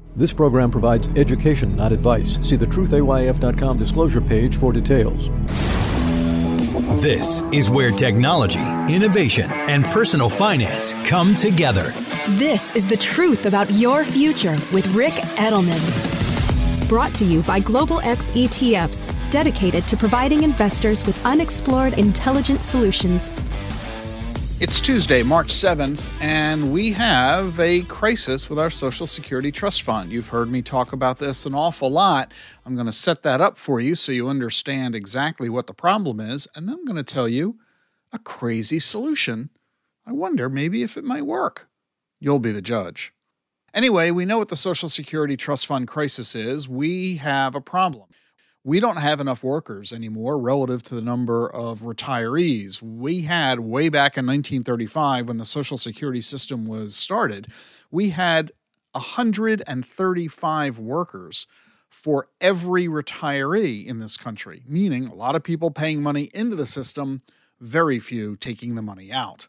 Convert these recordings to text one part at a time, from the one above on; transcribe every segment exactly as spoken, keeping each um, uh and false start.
This program provides education, not advice. See the truth A Y F dot com disclosure page for details. This is where technology, innovation, and personal finance come together. This is the truth about your future with Ric Edelman. Brought to you by Global X E T Fs, dedicated to providing investors with unexplored intelligent solutions. It's Tuesday, March seventh, and we have a crisis with our Social Security Trust Fund. You've heard me talk about this an awful lot. I'm going to set that up for you so you understand exactly what the problem is, and then I'm going to tell you a crazy solution. I wonder maybe if it might work. You'll be the judge. Anyway, we know what the Social Security Trust Fund crisis is. We have a problem. We don't have enough workers anymore relative to the number of retirees. We had way back in nineteen thirty-five when the Social Security system was started, we had one hundred thirty-five workers for every retiree in this country, meaning a lot of people paying money into the system, very few taking the money out.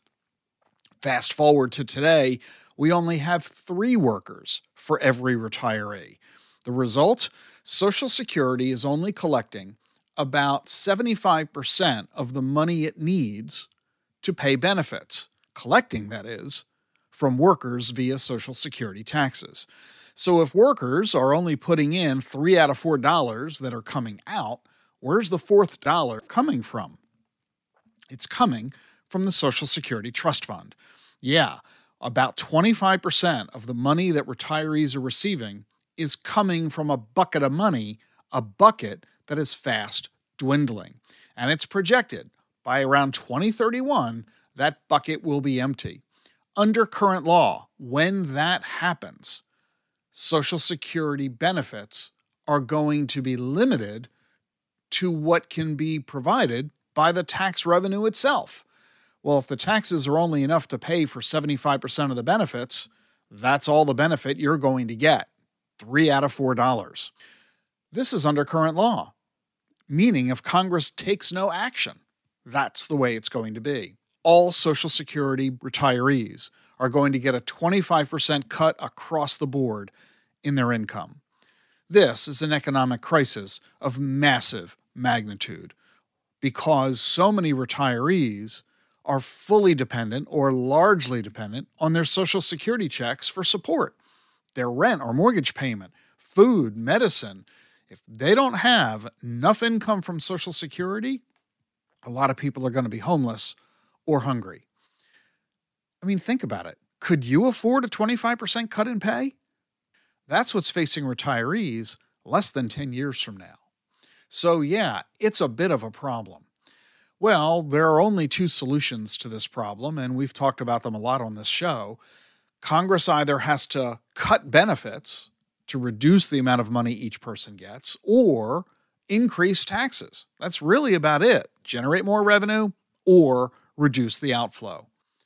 Fast forward to today, we only have three workers for every retiree. The result? Social Security is only collecting about seventy-five percent of the money it needs to pay benefits, collecting, that is, from workers via Social Security taxes. So if workers are only putting in three out of four dollars that are coming out, where's the fourth dollar coming from? It's coming from the Social Security Trust Fund. Yeah, about twenty-five percent of the money that retirees are receiving is coming from a bucket of money, a bucket that is fast dwindling. And it's projected by around twenty thirty-one, that bucket will be empty. Under current law, when that happens, Social Security benefits are going to be limited to what can be provided by the tax revenue itself. Well, if the taxes are only enough to pay for seventy-five percent of the benefits, that's all the benefit you're going to get. Three out of four dollars. This is under current law, meaning if Congress takes no action, that's the way it's going to be. All Social Security retirees are going to get a twenty-five percent cut across the board in their income. This is an economic crisis of massive magnitude because so many retirees are fully dependent or largely dependent on their Social Security checks for support. Their rent or mortgage payment, food, medicine. If they don't have enough income from Social Security, a lot of people are going to be homeless or hungry. I mean, think about it. Could you afford a twenty-five percent cut in pay? That's what's facing retirees less than ten years from now. So yeah, it's a bit of a problem. Well, there are only two solutions to this problem, and we've talked about them a lot on this show. Congress either has to cut benefits to reduce the amount of money each person gets or increase taxes. That's really about it. Generate more revenue or reduce the outflow.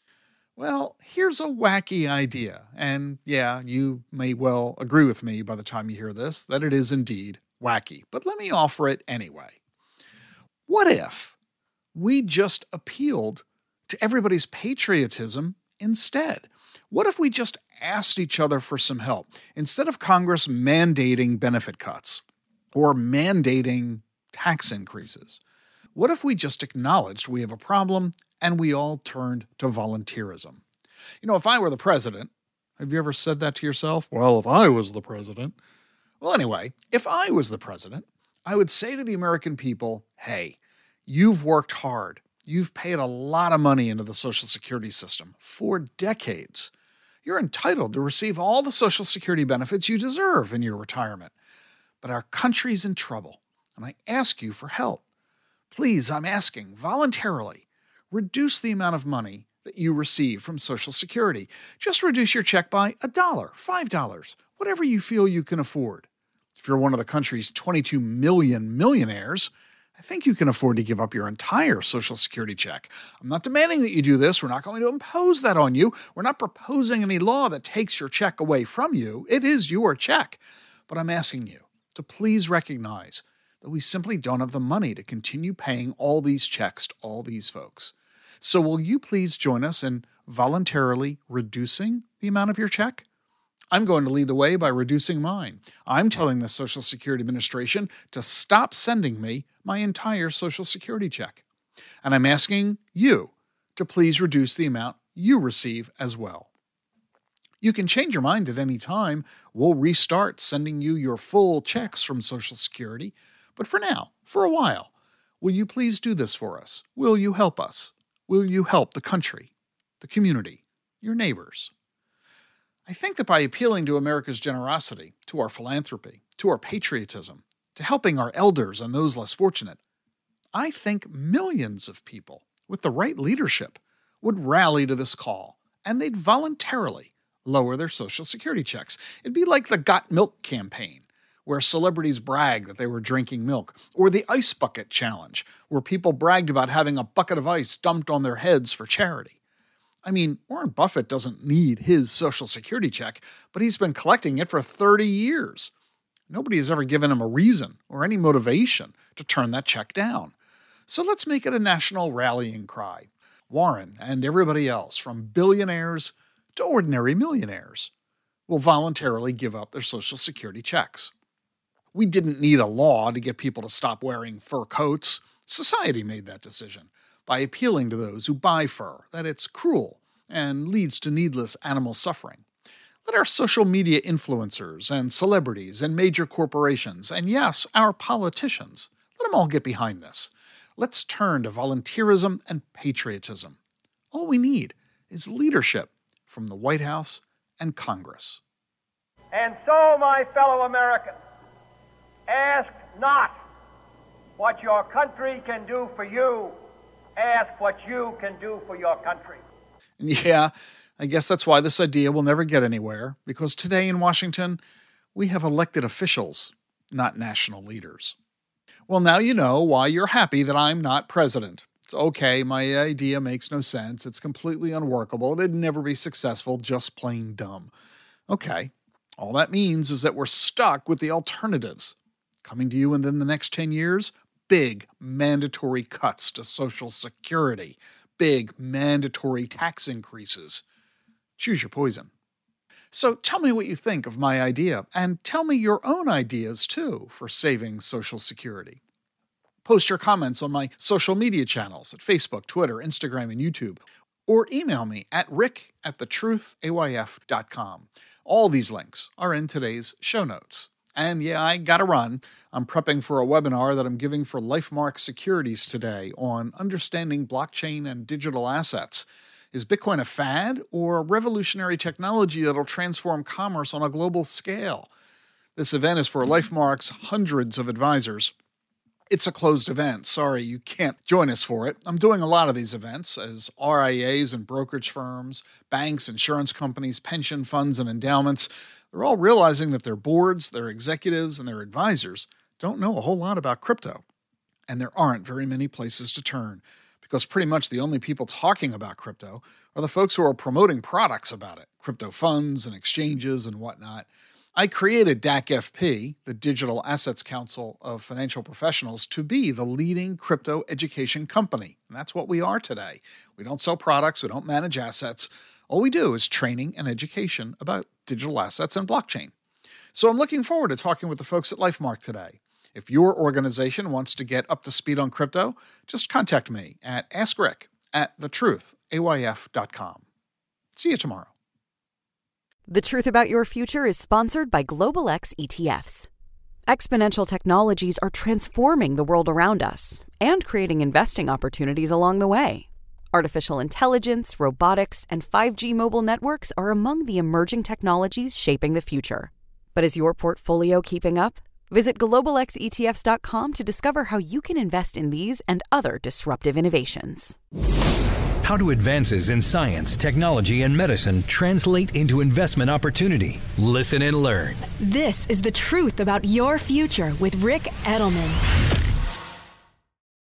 Well, here's a wacky idea. And yeah, you may well agree with me by the time you hear this that it is indeed wacky. But let me offer it anyway. What if we just appealed to everybody's patriotism instead? What if we just asked each other for some help instead of Congress mandating benefit cuts or mandating tax increases? What if we just acknowledged we have a problem and we all turned to volunteerism? You know, if I were the president, have you ever said that to yourself? Well, if I was the president. Well, anyway, if I was the president, I would say to the American people, hey, you've worked hard. You've paid a lot of money into the Social Security system for decades. You're entitled to receive all the Social Security benefits you deserve in your retirement. But our country's in trouble, and I ask you for help. Please, I'm asking, voluntarily, reduce the amount of money that you receive from Social Security. Just reduce your check by a dollar, five dollars, whatever you feel you can afford. If you're one of the country's twenty-two million millionaires, I think you can afford to give up your entire Social Security check. I'm not demanding that you do this. We're not going to impose that on you. We're not proposing any law that takes your check away from you. It is your check. But I'm asking you to please recognize that we simply don't have the money to continue paying all these checks to all these folks. So will you please join us in voluntarily reducing the amount of your check? I'm going to lead the way by reducing mine. I'm telling the Social Security Administration to stop sending me my entire Social Security check. And I'm asking you to please reduce the amount you receive as well. You can change your mind at any time. We'll restart sending you your full checks from Social Security. But for now, for a while, will you please do this for us? Will you help us? Will you help the country, the community, your neighbors? I think that by appealing to America's generosity, to our philanthropy, to our patriotism, to helping our elders and those less fortunate, I think millions of people with the right leadership would rally to this call, and they'd voluntarily lower their Social Security checks. It'd be like the Got Milk campaign, where celebrities brag that they were drinking milk, or the Ice Bucket Challenge, where people bragged about having a bucket of ice dumped on their heads for charity. I mean, Warren Buffett doesn't need his Social Security check, but he's been collecting it for thirty years. Nobody has ever given him a reason or any motivation to turn that check down. So let's make it a national rallying cry. Warren and everybody else, from billionaires to ordinary millionaires, will voluntarily give up their Social Security checks. We didn't need a law to get people to stop wearing fur coats. Society made that decision by appealing to those who buy fur that it's cruel and leads to needless animal suffering. Let our social media influencers and celebrities and major corporations, and yes, our politicians, let them all get behind this. Let's turn to volunteerism and patriotism. All we need is leadership from the White House and Congress. And so, my fellow Americans, ask not what your country can do for you. Ask what you can do for your country. And yeah, I guess that's why this idea will never get anywhere, because today in Washington, we have elected officials, not national leaders. Well, now you know why you're happy that I'm not president. It's okay, my idea makes no sense, it's completely unworkable, it'd never be successful, just plain dumb. Okay, all that means is that we're stuck with the alternatives. Coming to you within the next ten years, big mandatory cuts to Social Security, big mandatory tax increases. Choose your poison. So tell me what you think of my idea, and tell me your own ideas too for saving Social Security. Post your comments on my social media channels at Facebook, Twitter, Instagram, and YouTube, or email me at rick at the truth a y f dot com. All these links are in today's show notes. And yeah, I gotta run. I'm prepping for a webinar that I'm giving for LifeMark Securities today on understanding blockchain and digital assets. Is Bitcoin a fad or a revolutionary technology that'll transform commerce on a global scale? This event is for LifeMark's hundreds of advisors. It's a closed event. Sorry, you can't join us for it. I'm doing a lot of these events as R I As and brokerage firms, banks, insurance companies, pension funds, and endowments. They're all realizing that their boards, their executives, and their advisors don't know a whole lot about crypto. And there aren't very many places to turn, because pretty much the only people talking about crypto are the folks who are promoting products about it, crypto funds and exchanges and whatnot. I created D A C F P, the Digital Assets Council of Financial Professionals, to be the leading crypto education company. And that's what we are today. We don't sell products, we don't manage assets. All we do is training and education about digital assets and blockchain. So I'm looking forward to talking with the folks at LifeMark today. If your organization wants to get up to speed on crypto, just contact me at askrick at the truth a y f dot com. See you tomorrow. The Truth About Your Future is sponsored by Global X E T Fs. Exponential technologies are transforming the world around us and creating investing opportunities along the way. Artificial intelligence, robotics, and five G mobile networks are among the emerging technologies shaping the future. But is your portfolio keeping up? Visit global x e t f s dot com to discover how you can invest in these and other disruptive innovations. How do advances in science, technology, and medicine translate into investment opportunity? Listen and learn. This is The Truth About Your Future with Rick Edelman.